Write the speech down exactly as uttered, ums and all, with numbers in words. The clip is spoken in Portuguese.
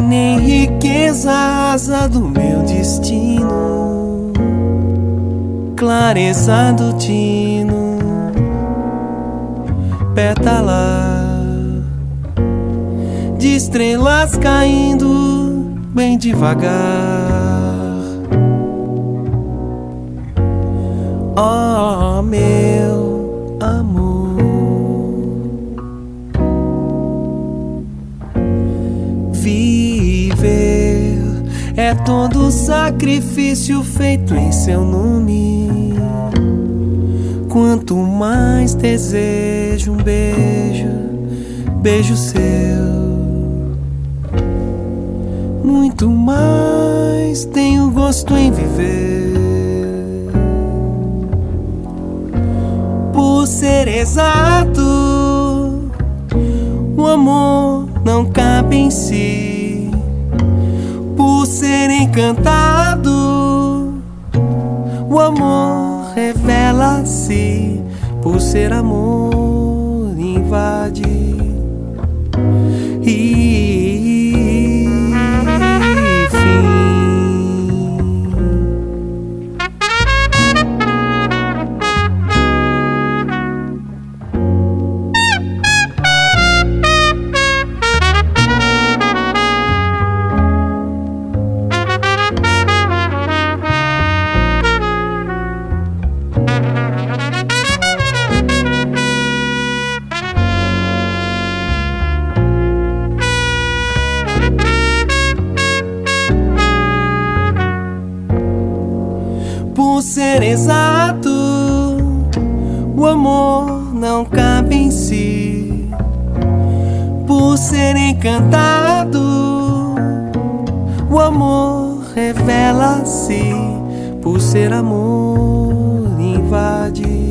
nem riqueza, asa do meu destino, clareza do tino, pétala de estrelas caindo bem devagar. Oh, meu amor, viver é todo sacrifício feito em seu nome. Quanto mais desejo um beijo, beijo seu, muito mais tenho gosto em viver. Por ser exato, o amor não cabe em si. Por ser encantado, o amor revela-se. Por ser amor, invade. E fim. Por ser exato, o amor não cabe em si. Por ser encantado, o amor revela-se. Por ser amor, invade.